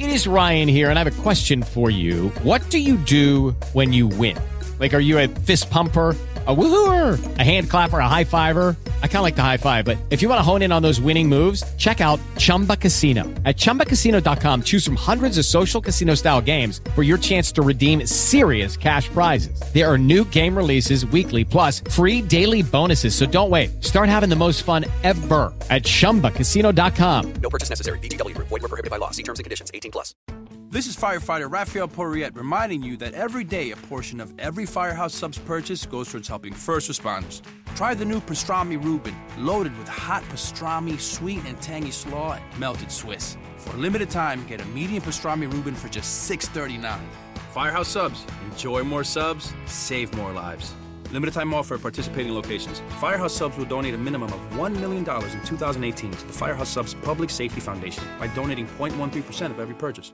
It is Ryan here, and I have a question for you. What do you do when you win? Like, are you a fist pumper, a woohooer, a hand clapper, a high fiver? I kind of like the high five, but if you want to hone in on those winning moves, check out Chumba Casino. At ChumbaCasino.com, choose from hundreds of social casino-style games for your chance to redeem serious cash prizes. There are new game releases weekly, plus free daily bonuses. So don't wait. Start having the most fun ever at ChumbaCasino.com. No purchase necessary. VGW Group. Void where prohibited by law. See terms and conditions. 18+. This is firefighter Rafael Porriet reminding you that every day a portion of every Firehouse Subs purchase goes towards helping first responders. Try the new pastrami Reuben, loaded with hot pastrami, sweet and tangy slaw, and melted Swiss. For a limited time, get a medium pastrami Reuben for just $6.39. Firehouse Subs. Enjoy more subs, save more lives. Limited time offer at participating locations. Firehouse Subs will donate a minimum of $1 million in 2018 to the Firehouse Subs Public Safety Foundation by donating 0.13% of every purchase.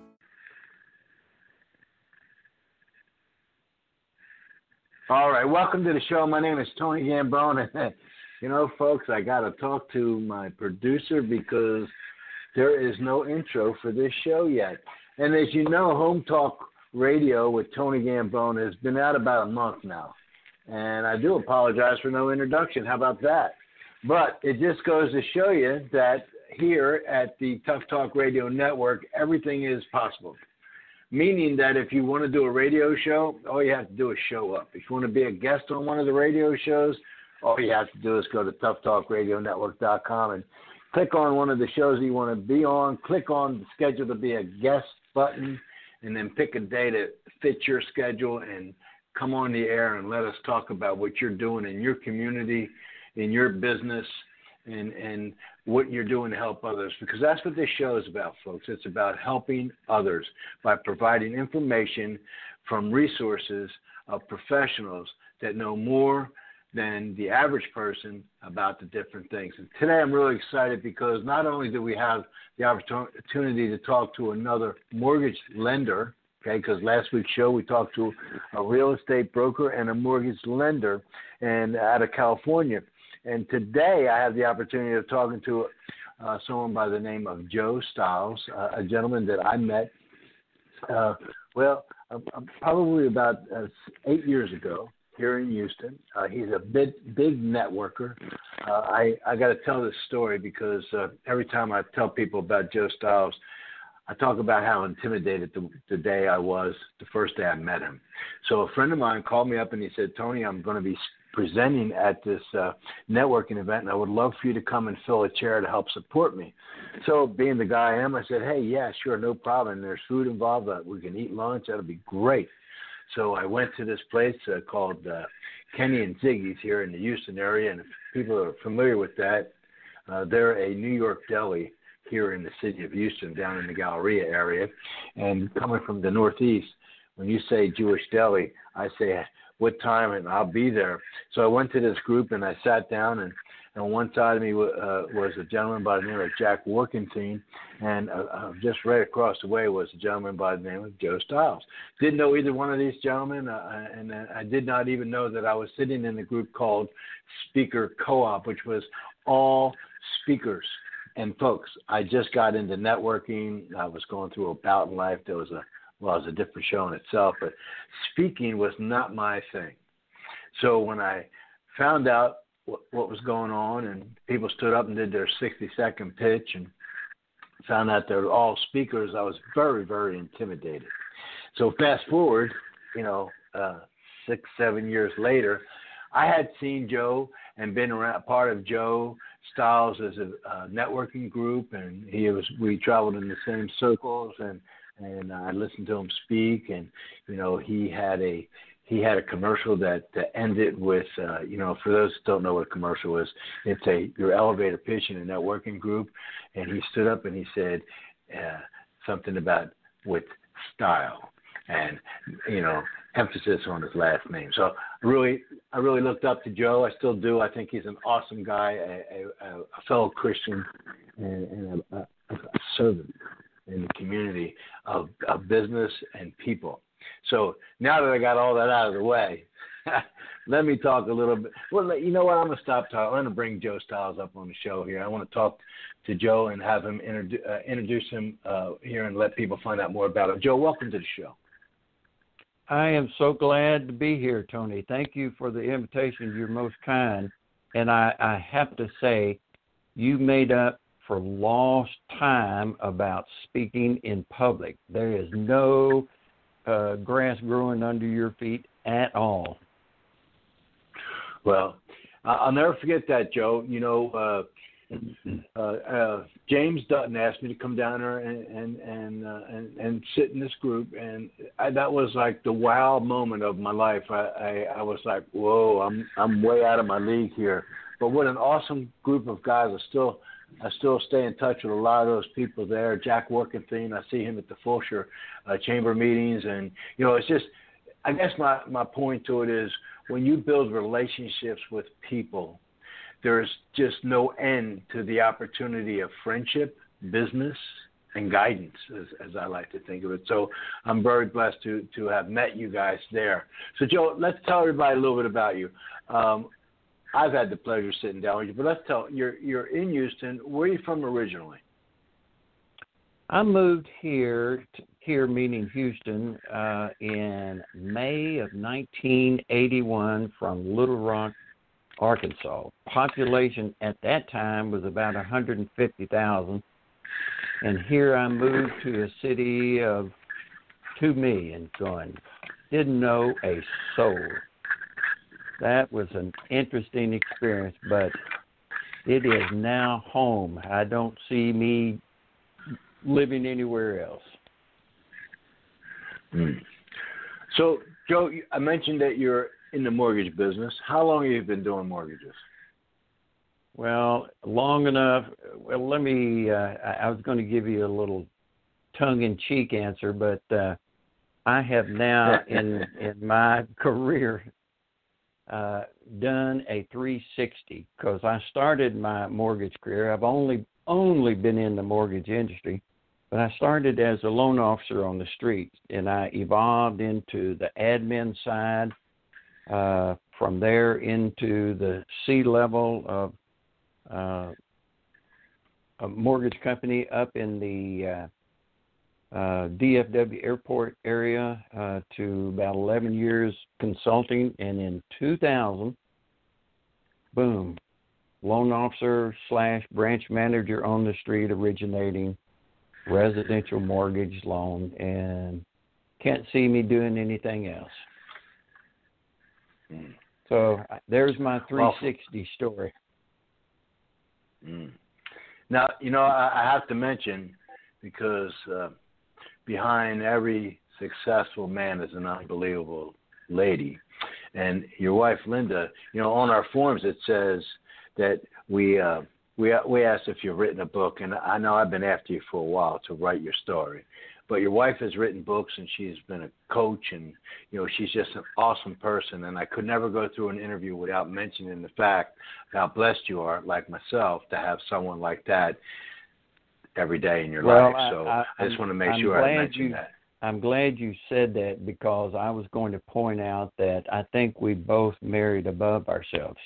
All right, welcome to the show. My name is Tony Gambone. You know, folks, I got to talk to my producer because there is no intro for this show yet. And as you know, Home Talk Radio with Tony Gambone has been out about a month now. And I do apologize for no introduction. How about that? But it just goes to show you that here at the Tough Talk Radio Network, everything is possible. Meaning that if you want to do a radio show, all you have to do is show up. If you want to be a guest on one of the radio shows, all you have to do is go to toughtalkradionetwork.com and click on one of the shows that you want to be on. Click on the schedule to be a guest button, and then pick a day that fits your schedule and come on the air and let us talk about what you're doing in your community, in your business, and what you're doing to help others, because that's what this show is about, folks. It's about helping others by providing information from resources of professionals that know more than the average person about the different things. And today I'm really excited because not only do we have the opportunity to talk to another mortgage lender, okay, because last week's show we talked to a real estate broker and a mortgage lender and out of California. And today I have the opportunity of talking to someone by the name of Joe Stiles, a gentleman that I met, probably about 8 years ago here in Houston. He's a big networker. I got to tell this story because every time I tell people about Joe Stiles, I talk about how intimidated the day I was, the first day I met him. So a friend of mine called me up and he said, Tony, I'm going to be presenting at this networking event, and I would love for you to come and fill a chair to help support me. So being the guy I am, I said, hey, yeah, sure, no problem. There's food involved. We can eat lunch. That'll be great. So I went to this place called Kenny and Ziggy's here in the Houston area, and if people are familiar with that, they're a New York deli here in the city of Houston, down in the Galleria area. And coming from the Northeast, when you say Jewish deli, I say, what time, and I'll be there. So I went to this group, and I sat down, and on one side of me was a gentleman by the name of Jack Workentine, and just right across the way was a gentleman by the name of Joe Stiles. Didn't know either one of these gentlemen, and I did not even know that I was sitting in a group called Speaker Co-op, which was all speakers. And folks, I just got into networking. I was going through a bout in life. It was a different show in itself, but speaking was not my thing. So when I found out what was going on and people stood up and did their 60-second pitch and found out they were all speakers, I was very, very intimidated. So fast forward, 6-7 years later, I had seen Joe and been around part of Joe Stiles as a networking group, and we traveled in the same circles, and I listened to him speak, and he had a commercial that ended with for those who don't know what a commercial is, it's your elevator pitch in a networking group, and he stood up and he said something about with style, and emphasis on his last name. So I really looked up to Joe. I still do. I think he's an awesome guy, a fellow Christian, and a servant in the community of business and people. So now that I got all that out of the way, let me talk a little bit. Well, you know what? I'm going to stop talking. I'm going to bring Joe Styles up on the show here. I want to talk to Joe and have him introduce him here and let people find out more about him. Joe, welcome to the show. I am so glad to be here, Tony. Thank you for the invitation. You're most kind. And I have to say, you made up for lost time about speaking in public. There is no grass growing under your feet at all. Well, I'll never forget that, Joe. You know, James Dutton asked me to come down there and sit in this group, and that was like the wow moment of my life. I was like, whoa, I'm way out of my league here. But what an awesome group of guys. I still stay in touch with a lot of those people there. Jack Workenthien, I see him at the Fulshire Chamber meetings, and you know, it's just. I guess my point to it is when you build relationships with people, there's just no end to the opportunity of friendship, business, and guidance, as I like to think of it. So I'm very blessed to have met you guys there. So, Joe, let's tell everybody a little bit about you. I've had the pleasure of sitting down with you, but let's tell you're in Houston. Where are you from originally? I moved here meaning Houston, in May of 1981 from Little Rock, Arkansas. Population at that time was about 150,000. And here I moved to a city of 2 million going. Didn't know a soul. That was an interesting experience, but it is now home. I don't see me living anywhere else. So, Joe, I mentioned that you're in the mortgage business. How long have you been doing mortgages? Well, long enough. Well, let me, I was going to give you a little tongue-in-cheek answer, but I have now in my career done a 360 because I started my mortgage career. I've only been in the mortgage industry, but I started as a loan officer on the street, and I evolved into the admin side, from there into the C-level of a mortgage company up in the DFW airport area to about 11 years consulting, and in 2000, boom, loan officer / branch manager on the street originating residential mortgage loan, and can't see me doing anything else. So there's my 360 story. Now, you know, I have to mention, because behind every successful man is an unbelievable lady. And your wife, Linda, you know, on our forums it says that we asked if you've written a book, and I know I've been after you for a while to write your story. But your wife has written books, and she's been a coach, and, you know, she's just an awesome person. And I could never go through an interview without mentioning the fact how blessed you are, like myself, to have someone like that every day in your life. So I just want to make sure I mention that. I'm glad you said that, because I was going to point out that I think we both married above ourselves.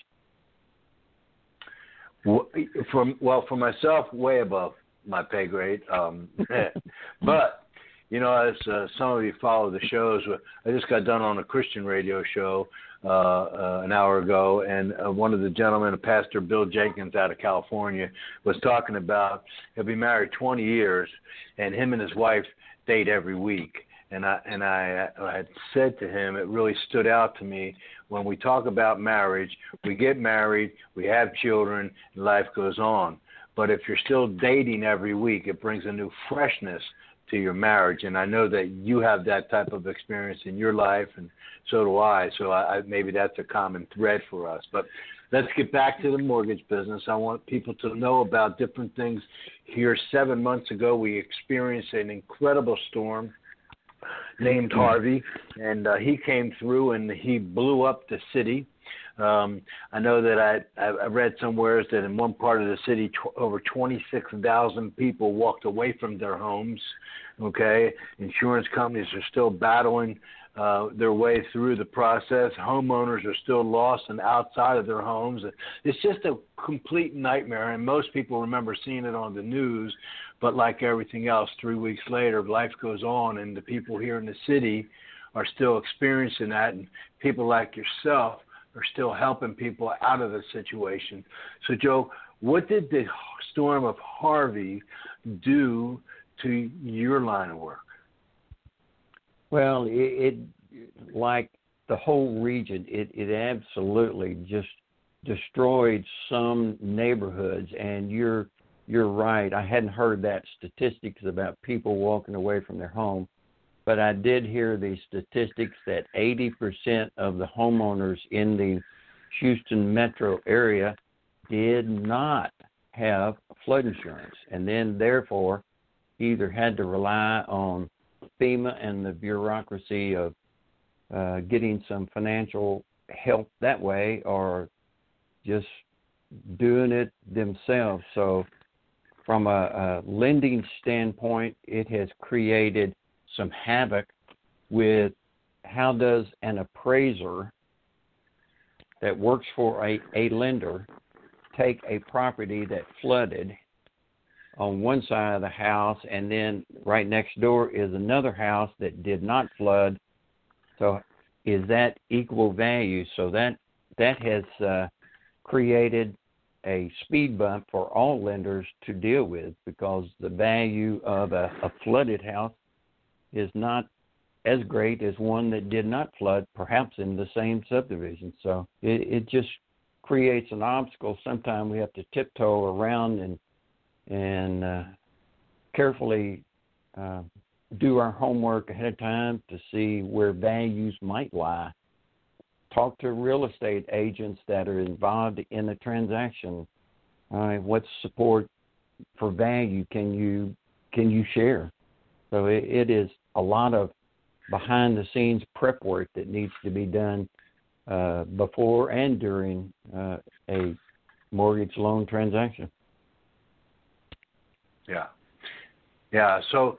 For myself, way above my pay grade. But, you know, as some of you follow the shows, I just got done on a Christian radio show an hour ago, and one of the gentlemen, Pastor Bill Jenkins out of California, was talking about he'll be married 20 years, and him and his wife date every week. And I had said to him, it really stood out to me, when we talk about marriage, we get married, we have children, and life goes on. But if you're still dating every week, it brings a new freshness to your marriage. And I know that you have that type of experience in your life, and so do I. So maybe that's a common thread for us. But let's get back to the mortgage business. I want people to know about different things. Here 7 months ago, we experienced an incredible storm named Harvey, and he came through and he blew up the city. I know that I read somewhere that in one part of the city, over 26,000 people walked away from their homes. Okay, insurance companies are still battling their way through the process. Homeowners are still lost and outside of their homes. It's just a complete nightmare, and most people remember seeing it on the news. But like everything else, 3 weeks later, life goes on, and the people here in the city are still experiencing that, and people like yourself are still helping people out of the situation. So, Joe, what did the storm of Harvey do to your line of work? Well, it like the whole region, it absolutely just destroyed some neighborhoods. And you're right. I hadn't heard that statistics about people walking away from their home, but I did hear the statistics that 80% of the homeowners in the Houston metro area did not have flood insurance, and then therefore either had to rely on FEMA and the bureaucracy of getting some financial help that way, or just doing it themselves. So from a lending standpoint, it has created some havoc with how does an appraiser that works for a lender take a property that flooded on one side of the house, and then right next door is another house that did not flood. So is that equal value? So that has created a speed bump for all lenders to deal with, because the value of a flooded house is not as great as one that did not flood, perhaps in the same subdivision. So it just creates an obstacle. Sometimes we have to tiptoe around and carefully do our homework ahead of time to see where values might lie. Talk to real estate agents that are involved in the transaction. What support for value can you share? So it is a lot of behind-the-scenes prep work that needs to be done before and during a mortgage loan transaction. Yeah. So,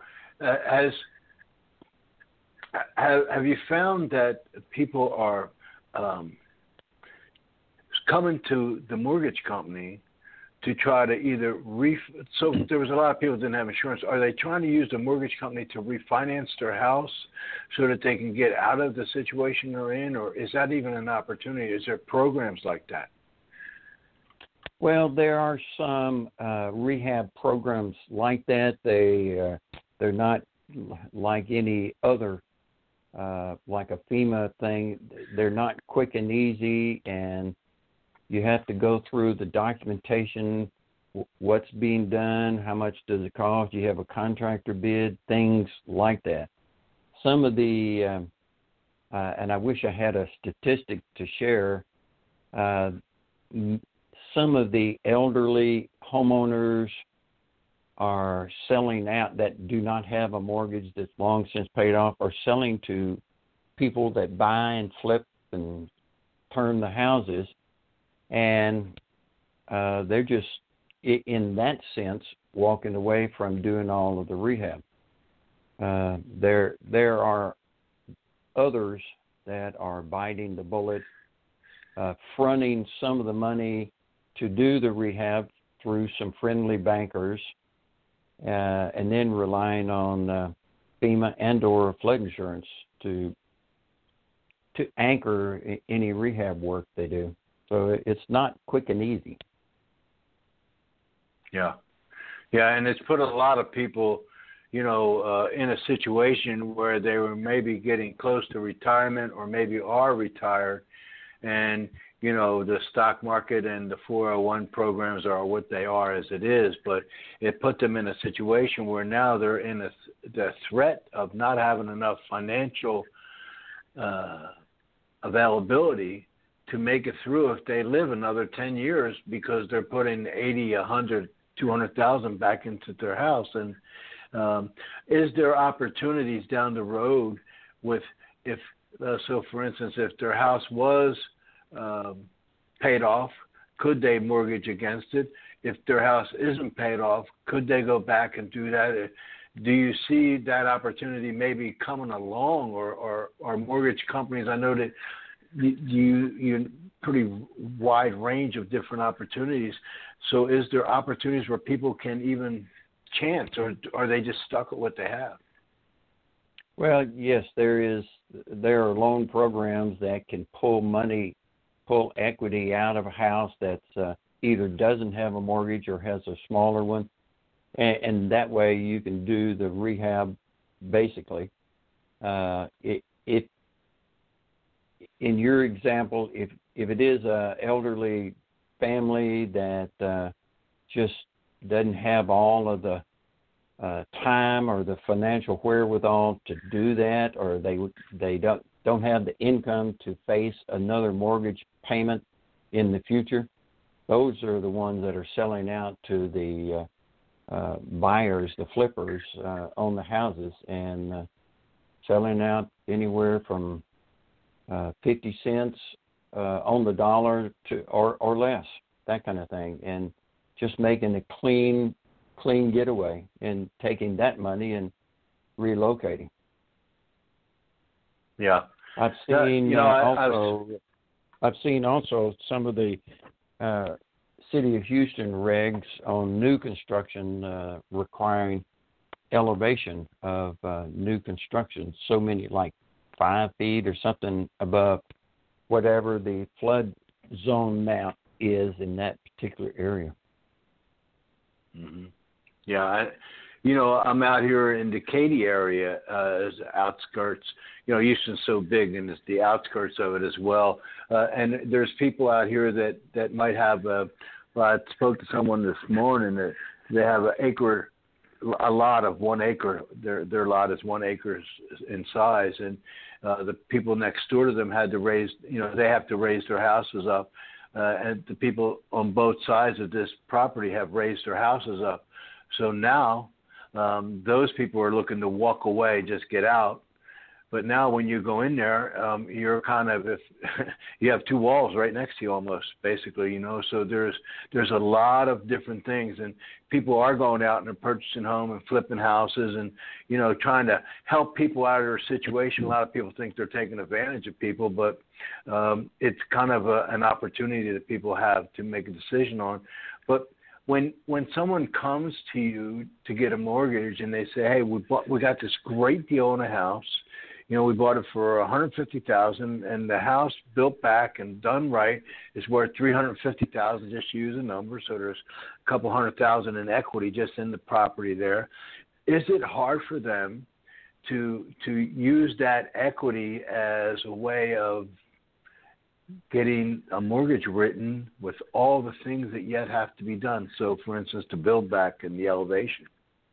have you found that people are coming to the mortgage company to try to either so there was a lot of people that didn't have insurance. Are they trying to use the mortgage company to refinance their house so that they can get out of the situation they're in, or is that even an opportunity? Is there programs like that? Well, there are some rehab programs like that. They're not like any other, like a FEMA thing. They're not quick and easy, and you have to go through the documentation, what's being done, how much does it cost, you have a contractor bid, things like that. Some of the, and I wish I had a statistic to share, some of the elderly homeowners are selling out that do not have a mortgage that's long since paid off, or selling to people that buy and flip and turn the houses. And they're just, in that sense, walking away from doing all of the rehab. There are others that are biting the bullet, fronting some of the money to do the rehab through some friendly bankers, and then relying on FEMA and or flood insurance to anchor any rehab work they do. So it's not quick and easy. Yeah, and it's put a lot of people, in a situation where they were maybe getting close to retirement or maybe are retired, and the stock market and the 401 programs are what they are as it is, but it put them in a situation where now they're in the threat of not having enough financial availability to make it through if they live another 10 years, because they're putting 80, 100, 200,000 back into their house. And is there opportunities down the road with, so for instance, if their house was paid off, could they mortgage against it? If their house isn't paid off, could they go back and do that? Do you see that opportunity maybe coming along, or mortgage companies? I know that you pretty wide range of different opportunities. So is there opportunities where people can even chance, or are they just stuck with what they have? Well, yes, there are loan programs that can pull equity out of a house that's either doesn't have a mortgage or has a smaller one, and that way you can do the rehab. Basically, in your example, if it is a elderly family that just doesn't have all of the time or the financial wherewithal to do that, or they don't have the income to face another mortgage payment in the future, those are the ones that are selling out to the buyers, the flippers on the houses, and selling out anywhere from 50 cents on the dollar to or less, that kind of thing, and just making a clean getaway and taking that money and relocating. Yeah, I've seen I've seen also some of the City of Houston regs on new construction requiring elevation of new construction, so many, like 5 feet or something above whatever the flood zone map is in that particular area. Mm-hmm. Yeah, I'm out here in the Katy area as outskirts. Houston's so big, and it's the outskirts of it as well. And there's people out here that might have I spoke to someone this morning that they have a lot of 1 acre. Their lot is 1 acre in size, and the people next door to them had to raise. They have to raise their houses up, and the people on both sides of this property have raised their houses up. So now those people are looking to walk away, just get out. But now when you go in there, you're kind of, if you have 2 walls right next to you almost, basically, So there's a lot of different things, and people are going out and they're purchasing home and flipping houses and, trying to help people out of their situation. A lot of people think they're taking advantage of people, but it's kind of an opportunity that people have to make a decision on. But when someone comes to you to get a mortgage and they say, hey, we got this great deal on a house, we bought it for $150,000, and the house built back and done right is worth $350,000, just to use a number. So there's a couple $100,000 in equity just in the property there. Is it hard for them to use that equity as a way of getting a mortgage written with all the things that yet have to be done? So, for instance, to build back and the elevation.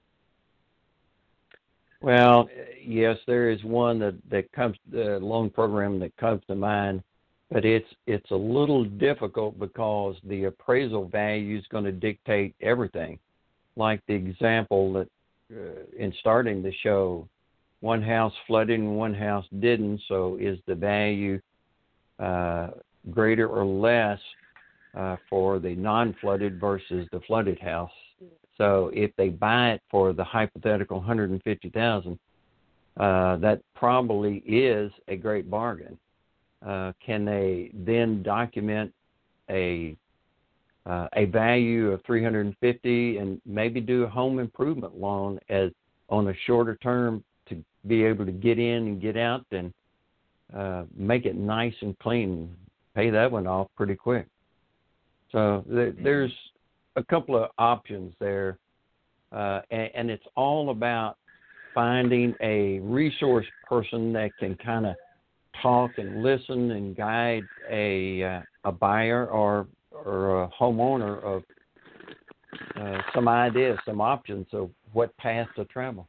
Well, yes, there is one that comes, the loan program that comes to mind, but it's a little difficult because the appraisal value is going to dictate everything. Like the example that in starting the show, one house flooded and one house didn't. So is the value greater or less for the non-flooded versus the flooded house? So if they buy it for the hypothetical $150,000, that probably is a great bargain. Can they then document a value of $350,000 and maybe do a home improvement loan as on a shorter term to be able to get in and get out and make it nice and clean, pay that one off pretty quick? So there's a couple of options there, and it's all about finding a resource person that can kind of talk and listen and guide a buyer or a homeowner of some ideas, some options of what path to travel.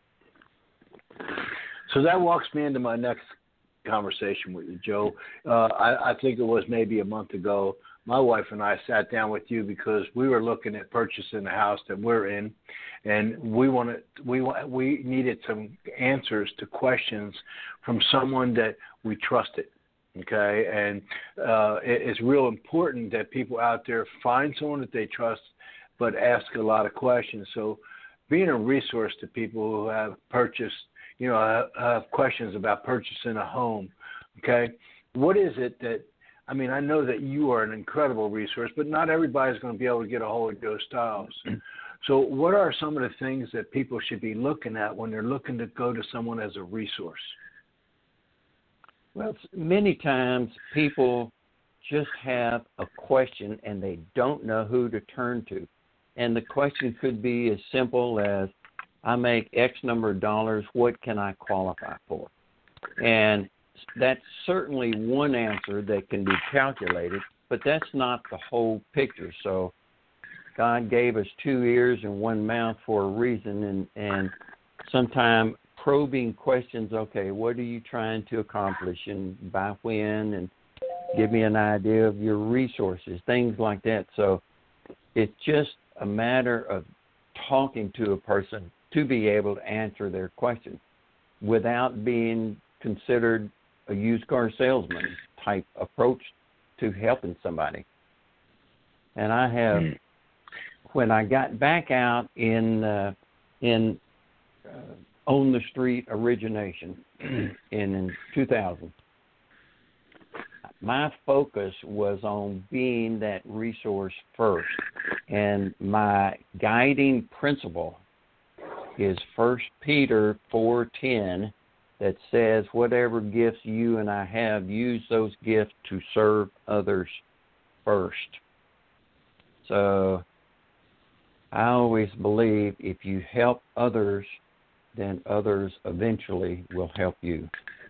So that walks me into my next conversation with you, Joe. I think it was maybe a month ago. My wife and I sat down with you because we were looking at purchasing the house that we're in, and we needed some answers to questions from someone that we trusted. Okay, and it's real important that people out there find someone that they trust, but ask a lot of questions. So, being a resource to people who have purchased, have questions about purchasing a home. Okay, what is it that? I mean, I know that you are an incredible resource, but not everybody's going to be able to get a hold of Joe Styles. So, what are some of the things that people should be looking at when they're looking to go to someone as a resource? Well, many times people just have a question and they don't know who to turn to. And the question could be as simple as, I make X number of dollars, what can I qualify for? And that's certainly one answer that can be calculated, but that's not the whole picture. So God gave us 2 ears and 1 mouth for a reason, and sometimes probing questions, okay, what are you trying to accomplish and by when, and give me an idea of your resources, things like that. So it's just a matter of talking to a person to be able to answer their question without being considered a used car salesman type approach to helping somebody. And I have, when I got back out in on the street origination in 2000, my focus was on being that resource first. And my guiding principle is 1 Peter 4:10, that says, whatever gifts you and I have, use those gifts to serve others first. So I always believe if you help others, then others eventually will help you.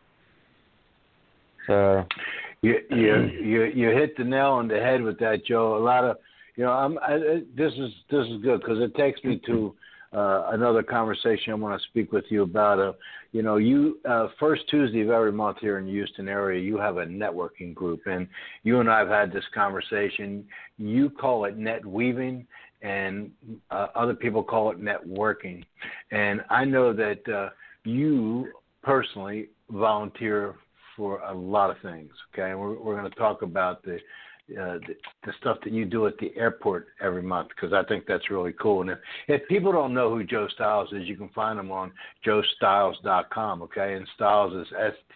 So you hit the nail on the head with that, Joe. A lot of, this is good because it takes me to another conversation I want to speak with you about. First Tuesday of every month here in the Houston area, you have a networking group, and you and I have had this conversation. You call it net weaving, and other people call it networking. And I know that you personally volunteer for a lot of things. Okay, and we're going to talk about the stuff that you do at the airport every month, because I think that's really cool. And if people don't know who Joe Styles is, you can find him on joestyles.com, okay? And Styles is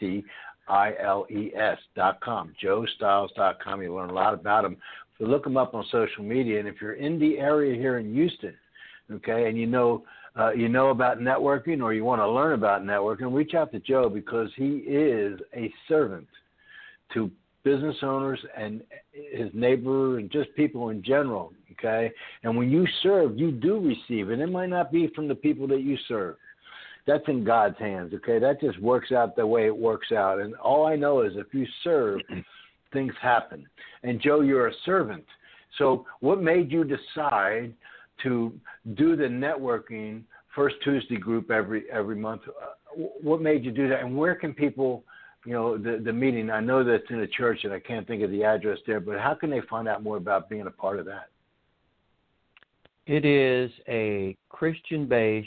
STILES.com, joestyles.com. You learn a lot about him. So look him up on social media. And if you're in the area here in Houston, okay, and you know about networking, or you want to learn about networking, reach out to Joe, because he is a servant to business owners and his neighbor and just people in general, okay? And when you serve, you do receive, and it might not be from the people that you serve. That's in God's hands, okay? That just works out the way it works out. And all I know is if you serve, things happen. And, Joe, you're a servant. So what made you decide to do the networking First Tuesday group every month? What made you do that? And where can people, the meeting, I know that's in a church and I can't think of the address there, but how can they find out more about being a part of that? It is a Christian-based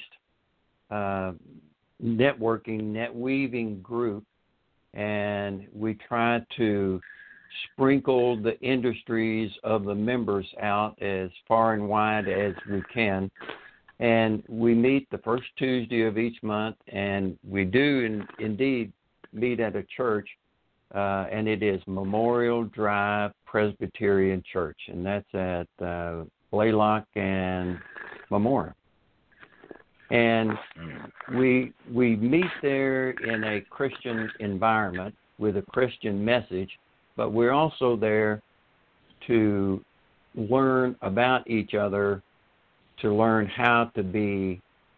networking, net-weaving group, and we try to sprinkle the industries of the members out as far and wide as we can. And we meet the first Tuesday of each month, and we do indeed meet at a church, and it is Memorial Drive Presbyterian Church, and that's at Blaylock and Memorial. And we meet there in a Christian environment with a Christian message, but we're also there to learn about each other, to learn how to be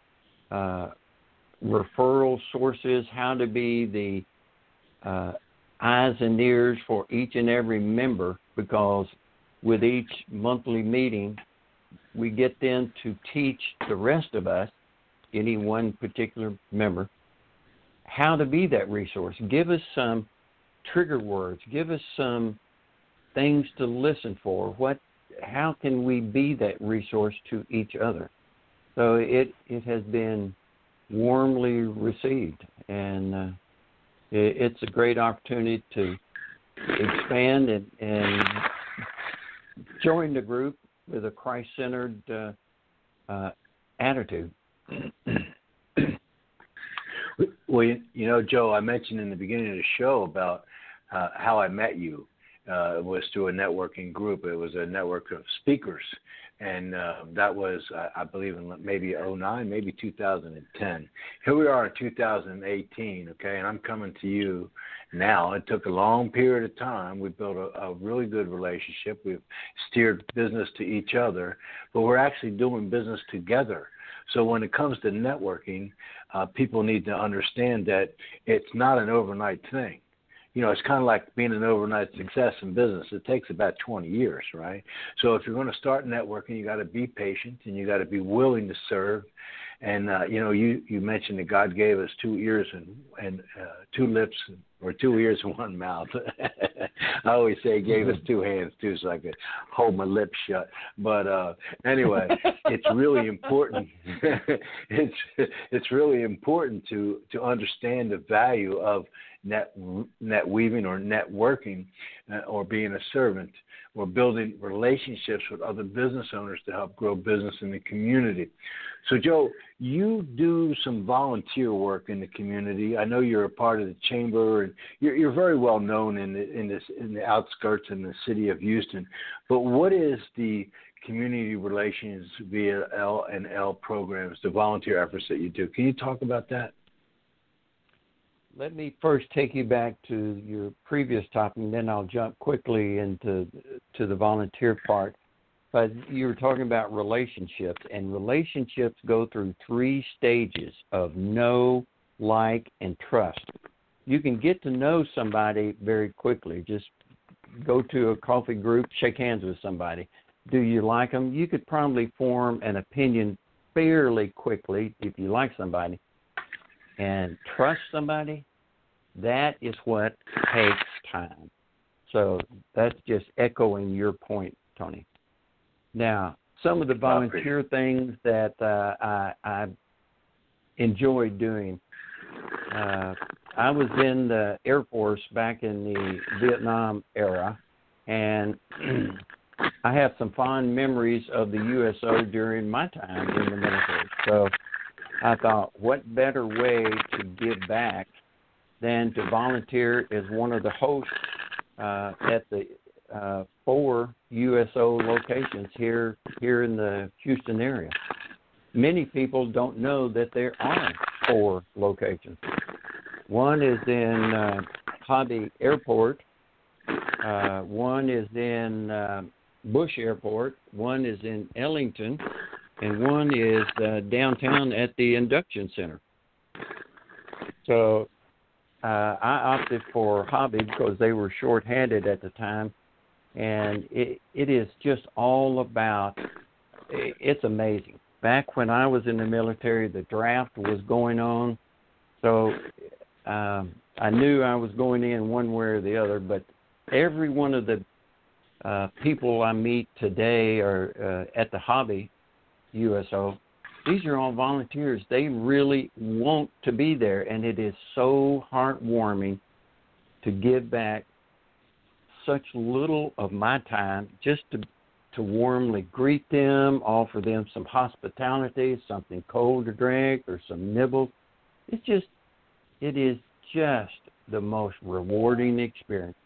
referral sources, how to be the eyes and ears for each and every member, because with each monthly meeting, we get them to teach the rest of us, any one particular member, how to be that resource. Give us some trigger words. Give us some things to listen for. How can we be that resource to each other? So it has been warmly received, and it's a great opportunity to expand and join the group with a Christ-centered attitude. Well, you know, Joe, I mentioned in the beginning of the show about how I met you. It was through a networking group. It was a network of speakers. And that was, I believe, in maybe 2009, maybe 2010. Here we are in 2018, okay, and I'm coming to you now. It took a long period of time. We built a really good relationship. We've steered business to each other, but we're actually doing business together. So when it comes to networking, people need to understand that it's not an overnight thing. You know, it's kind of like being an overnight success in business. It takes about 20 years, right? So if you're going to start networking, you got to be patient and you got to be willing to serve. And, you know, you mentioned that God gave us 2 ears and 2 lips, or 2 ears and 1 mouth. I always say he gave us 2 hands, too, so I could hold my lips shut. But anyway, it's really important. It's really important to understand the value of net weaving or networking, or being a servant, or building relationships with other business owners to help grow business in the community. So, Joe, you do some volunteer work in the community. I know you're a part of the chamber, and you're very well known in the outskirts in the city of Houston. But what is the community relations via L&L programs, the volunteer efforts that you do? Can you talk about that? Let me first take you back to your previous topic, and then I'll jump quickly into the volunteer part. But you were talking about relationships, and relationships go through 3 stages of know, like, and trust. You can get to know somebody very quickly. Just go to a coffee group, shake hands with somebody. Do you like them? You could probably form an opinion fairly quickly if you like somebody. And trust somebody, that is what takes time. So that's just echoing your point, Tony. Now, some of the volunteer things that I enjoyed doing, I was in the Air Force back in the Vietnam era, and I have some fond memories of the USO during my time in the military. So I thought, what better way to give back than to volunteer as one of the hosts at the 4 USO locations here in the Houston area. Many people don't know that there are 4 locations. One is in Hobby Airport, one is in Bush Airport, one is in Ellington, and one is downtown at the Induction Center. So I opted for Hobby because they were short-handed at the time, and it is just all about, it's amazing. Back when I was in the military, the draft was going on, so I knew I was going in one way or the other, but every one of the people I meet today are at the Hobby USO. These are all volunteers. They really want to be there, and it is so heartwarming to give back such little of my time just to warmly greet them, offer them some hospitality, something cold to drink, or some nibbles. It is just the most rewarding experience.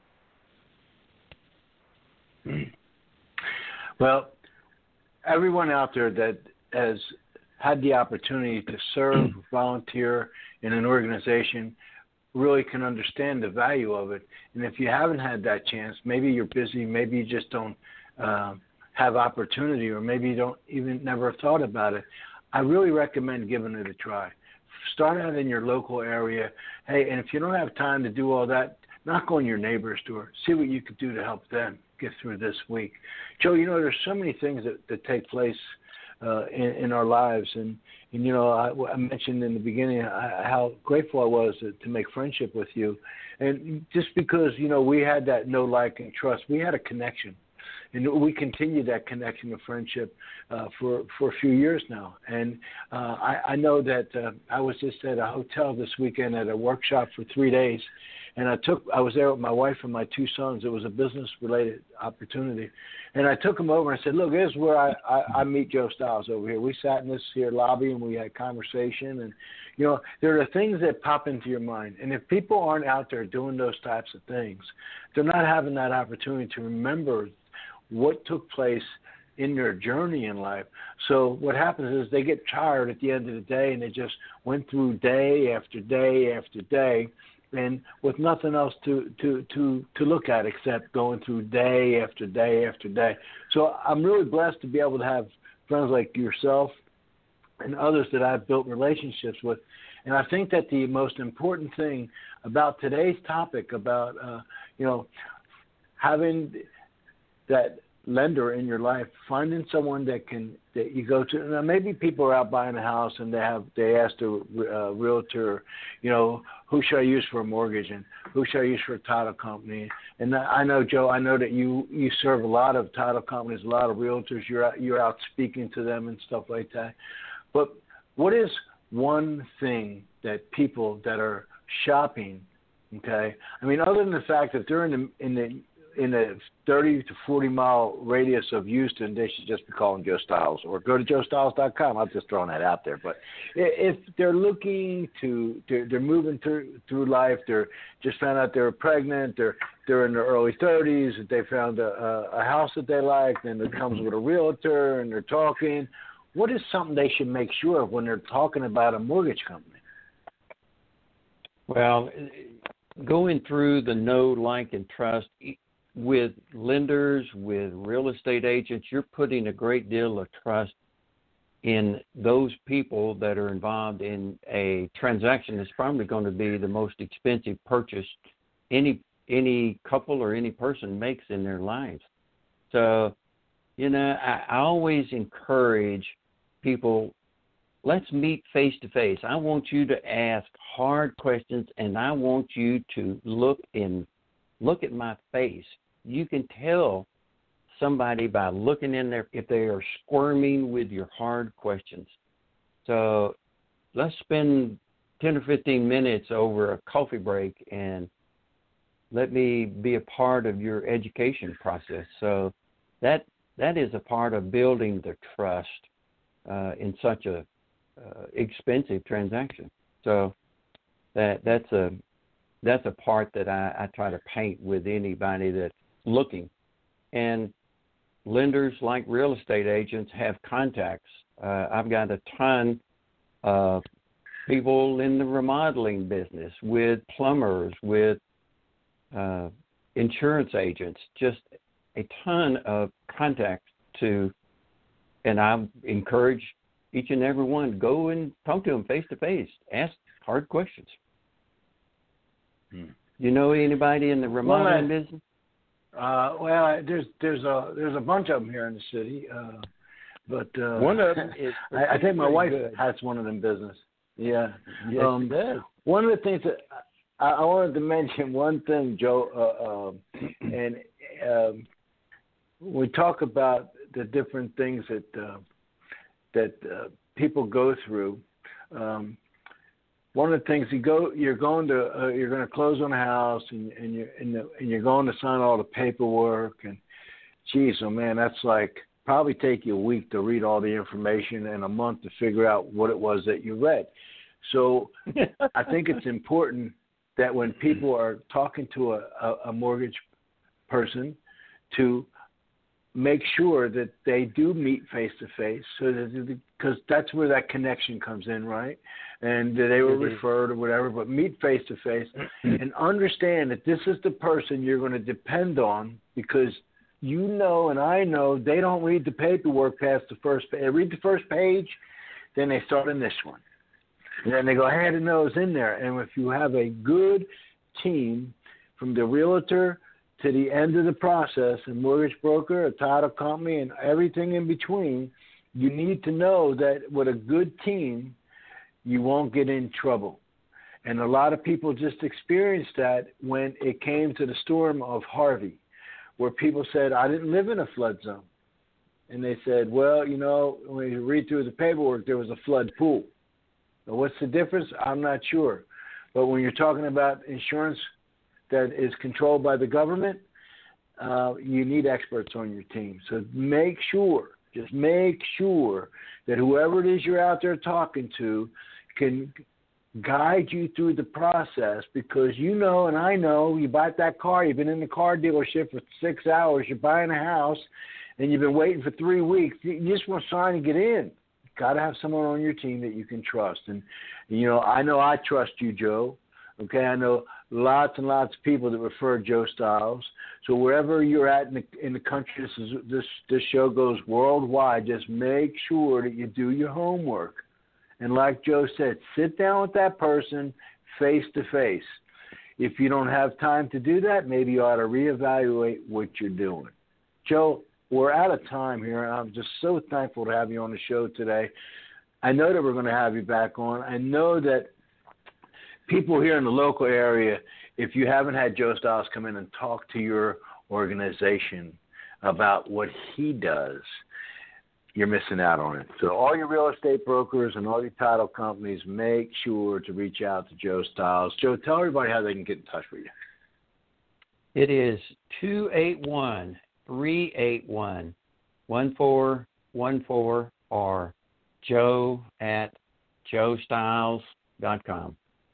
Well, everyone out there that has had the opportunity to serve, volunteer in an organization really can understand the value of it. And if you haven't had that chance, maybe you're busy, maybe you just don't have opportunity, or maybe you don't even never thought about it, I really recommend giving it a try. Start out in your local area. Hey, and if you don't have time to do all that, knock on your neighbor's door. See what you could do to help them get through this week. Joe, you know, there's so many things that take place in our lives. And you know, I mentioned in the beginning how grateful I was to make friendship with you. And just because, you know, we had that know, like, and trust, we had a connection. we continue that connection of friendship for a few years now. And I know that I was just at a hotel this weekend at a workshop for 3 days, and I was there with my wife and my 2 sons. It was a business-related opportunity. And I took them over and I said, look, here's where I meet Joe Styles over here. We sat in this here lobby and we had conversation. And, you know, there are things that pop into your mind. And if people aren't out there doing those types of things, they're not having that opportunity to remember what took place in their journey in life. So what happens is they get tired at the end of the day, and they just went through day after day after day, and with nothing else to look at except going through day after day after day. So I'm really blessed to be able to have friends like yourself and others that I've built relationships with. And I think that the most important thing about today's topic about, having that lender in your life, finding someone that you go to. Now, maybe people are out buying a house and they ask the realtor, who should I use for a mortgage and who should I use for a title company? And I know, Joe, that you serve a lot of title companies, a lot of realtors. You're out speaking to them and stuff like that. But what is one thing that people that are shopping, okay? I mean, other than the fact that they're in a 30 to 40 mile radius of Houston, they should just be calling Joe Styles or go to joestyles.com. I'm just throwing that out there. But if they're looking they're moving through life, they're just found out they're pregnant, they're in their early 30s, they found a house that they like, then it comes with a realtor and they're talking. What is something they should make sure of when they're talking about a mortgage company? Well, going through the know, like, and trust with lenders, with real estate agents, you're putting a great deal of trust in those people that are involved in a transaction that's probably going to be the most expensive purchase any couple or any person makes in their lives. So, I always encourage people, let's meet face to face. I want you to ask hard questions, and I want you to look at my face. You can tell somebody by looking in there if they are squirming with your hard questions. So let's spend 10 or 15 minutes over a coffee break and let me be a part of your education process. So that is a part of building the trust in such a expensive transaction. So that's a part that I try to paint with anybody that's looking. And lenders, like real estate agents, have contacts. I've got a ton of people in the remodeling business, with plumbers, with insurance agents, just a ton of contacts and I encourage each and every one, go and talk to them face to face. Ask hard questions. You know anybody in the remodeling business? Well, there's a bunch of them here in the city, but one of them is. I think my wife has one of them business. Yeah. Yes, she does. One of the things that I wanted to mention, one thing, Joe, and we talk about the different things that people go through. One of the things you're going to close on a house and you're going to sign all the paperwork, and geez, oh man, that's like probably take you a week to read all the information and a month to figure out what it was that you read. So I think it's important that when people are talking to a mortgage person to make sure that they do meet face to face, so that because that's where that connection comes in, right? And they were referred or whatever, but meet face to face and understand that this is the person you're going to depend on, because and I know they don't read the paperwork past the first page. They read the first page, then they start on this one. And then they go hand and nose in there. And if you have a good team from the realtor to the end of the process, a mortgage broker, a title company, and everything in between, you need to know that with a good team, you won't get in trouble. And a lot of people just experienced that when it came to the storm of Harvey. where people said, I didn't live in a flood zone. And they said, well, you know, when you read through the paperwork, there was a flood pool. Now, what's the difference? I'm not sure. But when you're talking about insurance that is controlled by the government, you need experts on your team. So just make sure that whoever it is you're out there talking to can guide you through the process, because you know, and I know, you bought that car, you've been in the car dealership for 6 hours, you're buying a house, and you've been waiting for 3 weeks. You just want to sign and get in. Got to have someone on your team that you can trust. And, you know I trust you, Joe. Okay, I know lots and lots of people that refer Joe Styles. So wherever you're at in the country, this show goes worldwide. Just make sure that you do your homework. And like Joe said, sit down with that person face to face. If you don't have time to do that, maybe you ought to reevaluate what you're doing. Joe, we're out of time here, and I'm just so thankful to have you on the show today. I know that we're going to have you back on. I know that people here in the local area, if you haven't had Joe Styles come in and talk to your organization about what he does, you're missing out on it. So all your real estate brokers and all your title companies, make sure to reach out to Joe Styles. Joe, tell everybody how they can get in touch with you. It is 281-381-1414 or joe@joestyles.com.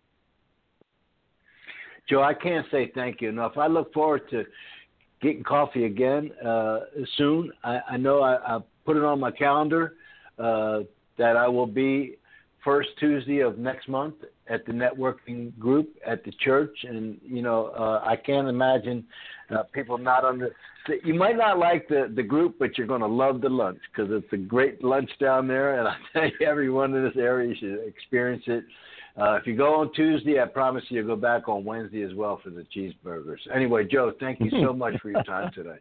Joe, I can't say thank you enough. I look forward to getting coffee again soon. I know I put it on my calendar that I will be first Tuesday of next month at the networking group at the church. And, you know, I can't imagine people not you might not like the group, but you're going to love the lunch, because it's a great lunch down there. And I tell you, everyone in this area should experience it. If you go on Tuesday, I promise you'll go back on Wednesday as well for the cheeseburgers. Anyway, Joe, thank you so much for your time today.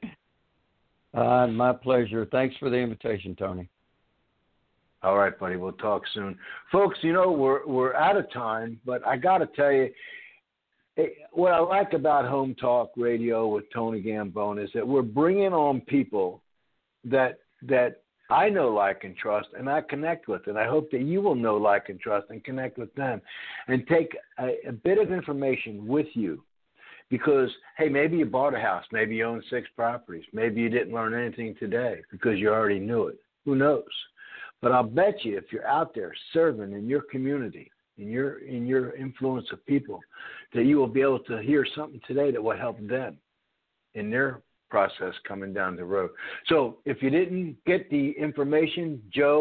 My pleasure. Thanks for the invitation, Tony. All right, buddy. We'll talk soon. Folks, you know, we're out of time, but I got to tell you, what I like about Home Talk Radio with Tony Gambone is that we're bringing on people that I know, like, and trust, and I connect with. And I hope that you will know, like, and trust, and connect with them, and take a bit of information with you. Because, hey, maybe you bought a house. Maybe you own 6 properties. Maybe you didn't learn anything today because you already knew it. Who knows? But I'll bet you, if you're out there serving in your community, in your influence of people, that you will be able to hear something today that will help them in their process coming down the road. So if you didn't get the information,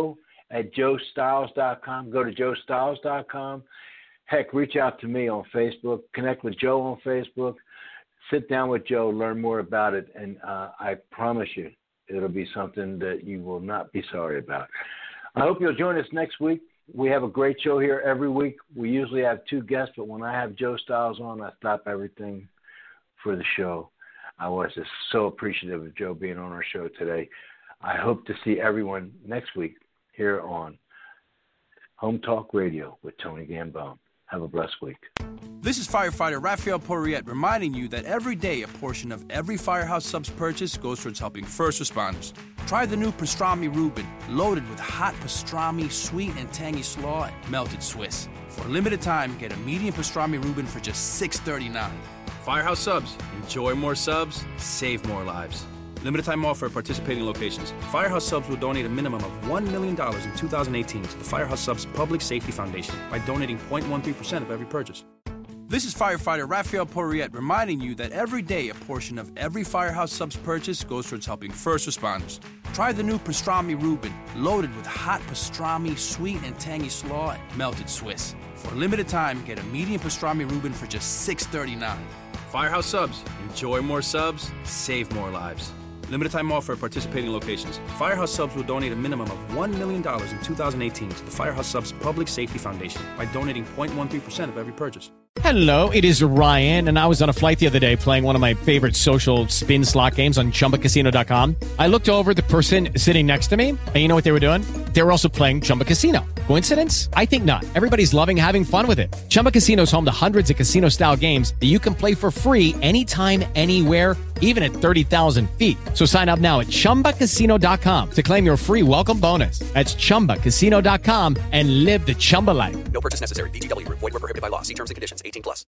joe@joestyles.com. Go to joestyles.com. Heck, reach out to me on Facebook. Connect with Joe on Facebook. Sit down with Joe, learn more about it, and I promise you it'll be something that you will not be sorry about. I hope you'll join us next week. We have a great show here every week. We usually have 2 guests, but when I have Joe Styles on, I stop everything for the show. I was just so appreciative of Joe being on our show today. I hope to see everyone next week here on Home Talk Radio with Tony Gambone. Have a blessed week. This is firefighter Rafael Porriette reminding you that every day a portion of every Firehouse Subs purchase goes towards helping first responders. Try the new pastrami Reuben, loaded with hot pastrami, sweet and tangy slaw, and melted Swiss. For a limited time, get a medium pastrami Reuben for just $6.39. Firehouse Subs. Enjoy more subs, save more lives. Limited time offer at participating locations. Firehouse Subs will donate a minimum of $1 million in 2018 to the Firehouse Subs Public Safety Foundation by donating 0.13% of every purchase. This is firefighter Rafael Porriette reminding you that every day a portion of every Firehouse Subs purchase goes towards helping first responders. Try the new pastrami Reuben, loaded with hot pastrami, sweet and tangy slaw, and melted Swiss. For a limited time, get a medium pastrami Reuben for just $6.39. Firehouse Subs. Enjoy more subs, save more lives. Limited time offer at participating locations. Firehouse Subs will donate a minimum of $1 million in 2018 to the Firehouse Subs Public Safety Foundation by donating 0.13% of every purchase. Hello, it is Ryan, and I was on a flight the other day playing one of my favorite social spin slot games on ChumbaCasino.com. I looked over at the person sitting next to me, and you know what they were doing? They were also playing Chumba Casino. Coincidence? I think not. Everybody's loving having fun with it. Chumba Casino is home to hundreds of casino-style games that you can play for free anytime, anywhere, even at 30,000 feet. So sign up now at ChumbaCasino.com to claim your free welcome bonus. That's ChumbaCasino.com and live the Chumba life. No purchase necessary. VGW Group. Void where prohibited by law. See terms and conditions. 18+.